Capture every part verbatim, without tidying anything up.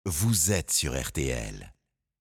vous êtes sur R T L.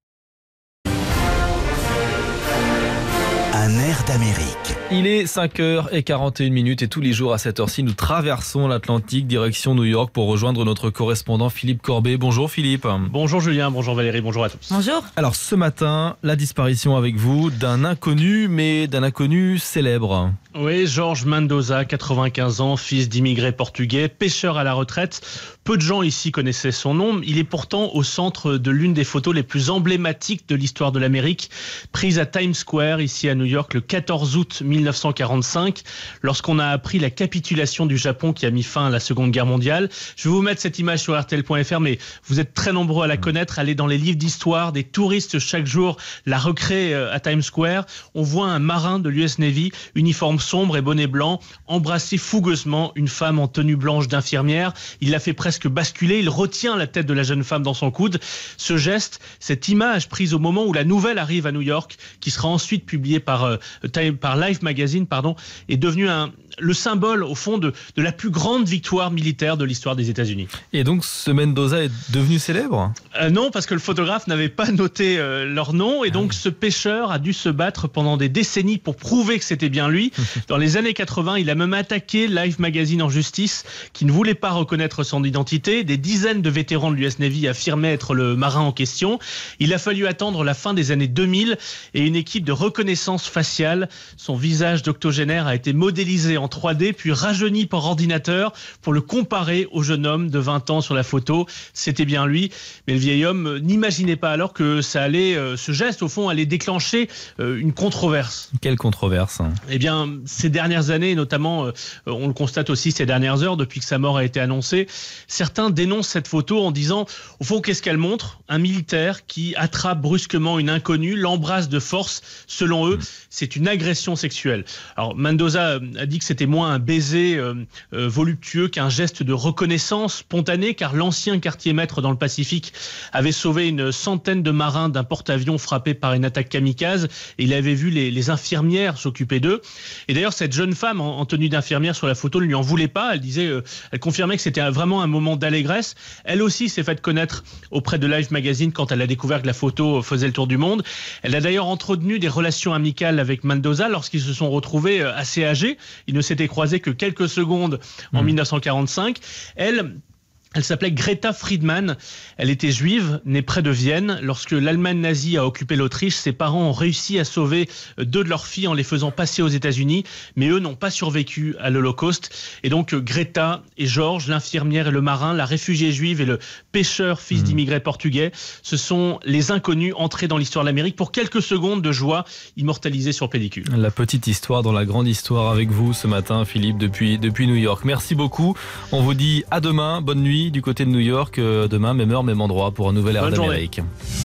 Un air d'Amérique. Il est cinq heures quarante et une minutes et tous les jours à cette heure-ci, nous traversons l'Atlantique, direction New York pour rejoindre notre correspondant Philippe Corbet. Bonjour Philippe. Bonjour Julien, bonjour Valérie, bonjour à tous. Bonjour. Alors ce matin, la disparition avec vous d'un inconnu, mais d'un inconnu célèbre. Oui, Jorge Mendoza, quatre-vingt-quinze ans, fils d'immigrés portugais, pêcheur à la retraite. Peu de gens ici connaissaient son nom. Il est pourtant au centre de l'une des photos les plus emblématiques de l'histoire de l'Amérique, prise à Times Square, ici à New York, le quatorze août mille neuf cent quarante-cinq, lorsqu'on a appris la capitulation du Japon qui a mis fin à la Seconde Guerre mondiale. Je vais vous mettre cette image sur R T L point F R, mais vous êtes très nombreux à la connaître. Allez dans les livres d'histoire, des touristes chaque jour la recréent à Times Square. On voit un marin de l'U S Navy, uniforme sombre et bonnet blanc, embrasser fougueusement une femme en tenue blanche d'infirmière. Il la fait presque basculer, il retient la tête de la jeune femme dans son coude. Ce geste, cette image prise au moment où la nouvelle arrive à New York, qui sera ensuite publiée par, euh, par Life Magazine, pardon, est devenu un, le symbole au fond de, de la plus grande victoire militaire de l'histoire des États-Unis. Et donc ce Mendoza est devenu célèbre ? euh, Non, parce que le photographe n'avait pas noté euh, leur nom, et donc ce pêcheur a dû se battre pendant des décennies pour prouver que c'était bien lui. Dans les années quatre-vingts, il a même attaqué Life Magazine en justice, qui ne voulait pas reconnaître son identité. Des dizaines de vétérans de l'U S Navy affirmaient être le marin en question. Il a fallu attendre la fin des années deux mille et une équipe de reconnaissance faciale. Son visage d'octogénaire a été modélisé en trois D, puis rajeuni par ordinateur pour le comparer au jeune homme de vingt ans sur la photo. C'était bien lui. Mais le vieil homme n'imaginait pas alors que ça allait, euh, ce geste au fond allait déclencher euh, une controverse. Quelle controverse ? Eh bien, ces dernières années, notamment, euh, on le constate aussi ces dernières heures, depuis que sa mort a été annoncée, certains dénoncent cette photo en disant, au fond, qu'est-ce qu'elle montre ? Un militaire qui attrape brusquement une inconnue, l'embrasse de force. Selon eux, c'est une agression sexuelle. Alors, Mendoza a dit que c'était moins un baiser euh, euh, voluptueux qu'un geste de reconnaissance spontanée, car l'ancien quartier-maître dans le Pacifique avait sauvé une centaine de marins d'un porte-avions frappé par une attaque kamikaze, et il avait vu les, les infirmières s'occuper d'eux. Et d'ailleurs, cette jeune femme en, en tenue d'infirmière sur la photo ne lui en voulait pas. Elle disait, euh, elle confirmait que c'était vraiment un moment d'allégresse. Elle aussi s'est faite connaître auprès de Life Magazine quand elle a découvert que la photo faisait le tour du monde. Elle a d'ailleurs entretenu des relations amicales avec Mendoza lorsqu'ils se sont retrouvés assez âgés. Ils ne s'étaient croisés que quelques secondes en mmh. mille neuf cent quarante-cinq. Elle... Elle s'appelait Greta Friedman. Elle était juive, née près de Vienne. Lorsque l'Allemagne nazie a occupé l'Autriche, ses parents ont réussi à sauver deux de leurs filles en les faisant passer aux États-Unis, mais eux n'ont pas survécu à l'Holocauste. Et donc Greta et Georges, l'infirmière et le marin, la réfugiée juive et le pêcheur, fils mmh. d'immigrés portugais, ce sont les inconnus entrés dans l'histoire de l'Amérique pour quelques secondes de joie immortalisées sur pellicule. La petite histoire dans la grande histoire avec vous ce matin, Philippe, depuis, depuis New York. Merci beaucoup. On vous dit à demain. Bonne nuit du côté de New York. Demain, même heure, même endroit pour un nouvel air d'Amérique.